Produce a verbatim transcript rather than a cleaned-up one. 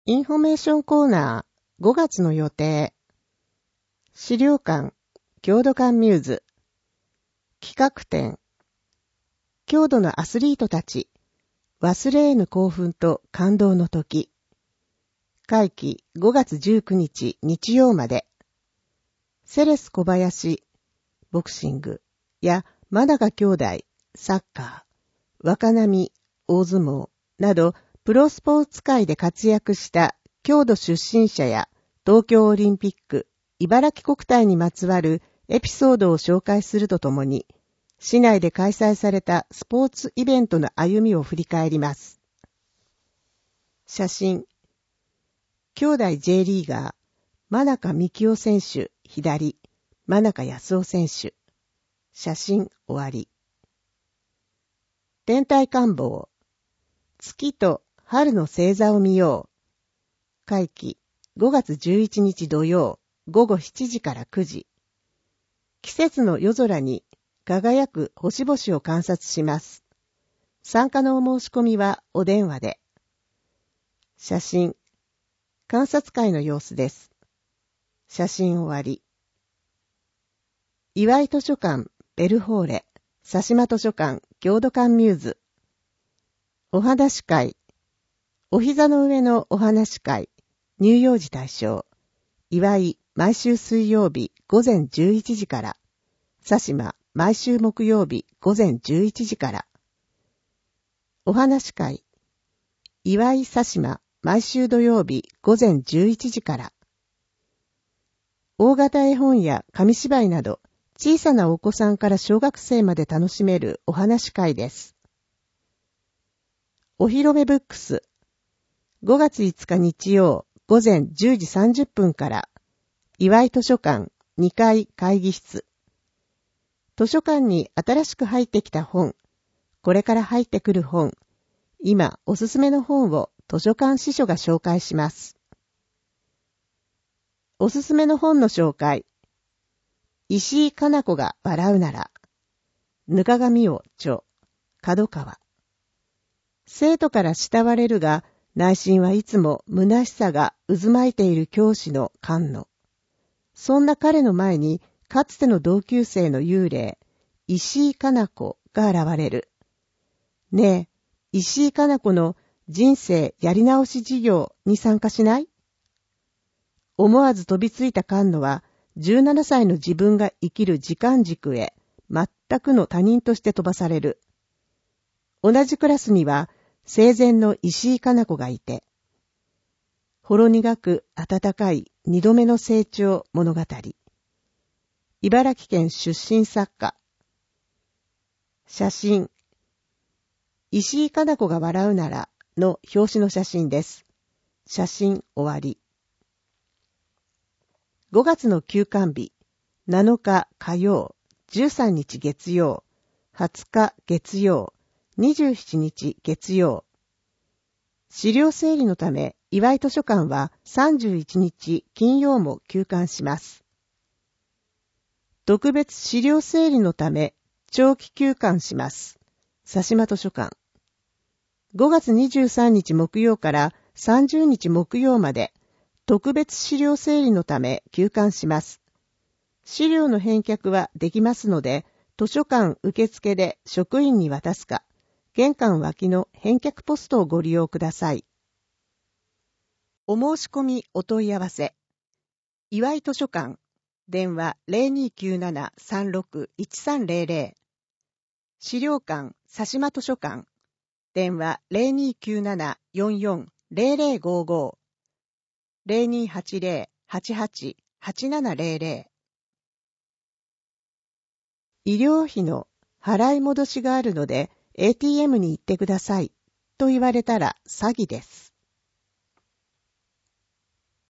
インフォメーションコーナーごがつの予定。資料館、郷土館ミューズ。企画展。郷土のアスリートたち。忘れ得ぬ興奮と感動の時。会期ごがつじゅうくにち日曜まで。セレス小林、ボクシングや真中兄弟、サッカー、若波、大相撲など、プロスポーツ界で活躍した郷土出身者や東京オリンピック、茨城国体にまつわるエピソードを紹介するとともに、市内で開催されたスポーツイベントの歩みを振り返ります。写真。兄弟 J リーガー、真中幹夫選手、左、真中康夫選手。写真終わり。天体観望。月と春の星座を見よう。会期ごがつじゅういちにち土曜ごごしちじからくじ。季節の夜空に輝く星々を観察します。参加のお申し込みはお電話で。写真。観察会の様子です。写真終わり。岩井図書館ベルホーレ、佐島図書館郷土館ミューズ。お話会。お膝の上のお話会。乳幼児対象。岩井、毎週水曜日ごぜんじゅういちじから。佐島、毎週木曜日ごぜんじゅういちじから。お話会。岩井佐島、毎週土曜日ごぜんじゅういちじから。大型絵本や紙芝居など、小さなお子さんから小学生まで楽しめるお話会です。お披露目ブックス。ごがついつか日曜ごぜんじゅうじさんじゅっぷんから、岩井図書館にかい会議室。図書館に新しく入ってきた本、これから入ってくる本、今おすすめの本を図書館司書が紹介します。おすすめの本の紹介。石井加奈子が笑うなら。ぬかがみを著、角川。生徒から慕われるが、内心はいつも虚しさが渦巻いている教師の菅野。そんな彼の前に、かつての同級生の幽霊、石井加奈子が現れる。ねえ、石井加奈子の人生やり直し事業に参加しない？思わず飛びついた菅野は、じゅうななさいの自分が生きる時間軸へ、全くの他人として飛ばされる。同じクラスには、生前の石井加奈子がいて、ほろ苦く温かい二度目の成長物語。茨城県出身作家。写真。石井加奈子が笑うならの表紙の写真です。写真終わり。ごがつの休館日。なのか火曜、じゅうさんにち月曜、はつか月曜、にじゅうしちにち月曜。資料整理のため、岩井図書館はさんじゅういちにち金曜も休館します。特別資料整理のため、長期休館します。佐島図書館。ごがつにじゅうさんにち木曜からさんじゅうにち木曜まで、特別資料整理のため休館します。資料の返却はできますので、図書館受付で職員に渡すか、玄関脇の返却ポストをご利用ください。お申し込みお問い合わせ。岩井図書館。電話 ゼロにきゅうなな さんろく いちさんゼロゼロ。資料館佐島図書館。電話 ゼロにきゅうなな よんよん ゼロゼロごご。ゼロにはちゼロ はちはち はちななゼロゼロ。医療費の払い戻しがあるので エーティーエム に行ってくださいと言われたら詐欺です。